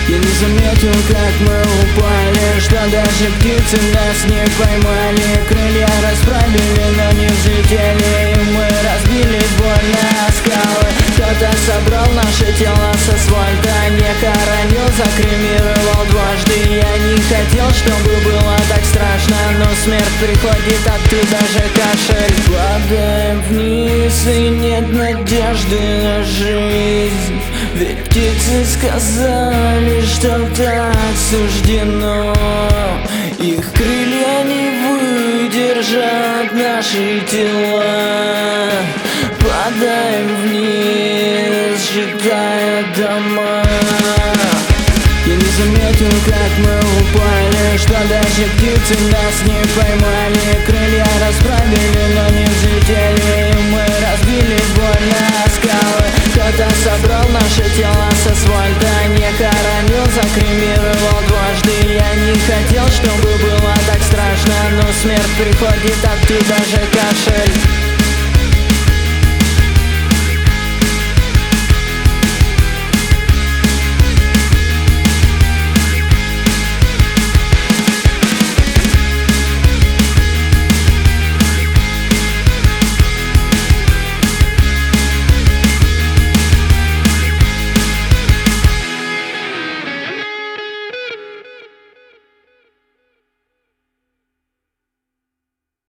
Я не заметил, как мы упали, что даже птицы нас не поймали. Крылья расправили, но не взлетели, и мы разбились больно о скалы. Кто-то собрал наше тело с асфальта, не хоронил, закремировал дважды. Я не хотел, чтобы было так страшно, но смерть приходит, а ты даже кашель. Падаем вниз, и нет надежды на жизнь, ведь птицы сказали, что так суждено. Их крылья не выдержат наши тела. Падаем вниз, сжигая дома. Я не заметил, как мы упали, что даже птицы нас не поймали. Крылья расправили, но не взлетели, и мы разбились больно о скалы. Кто-то собрал наше тело с асфальта, не хоронил, закремировал дважды. Я не хотел, чтобы было так страшно, но смерть приходит, а ты даже кашель.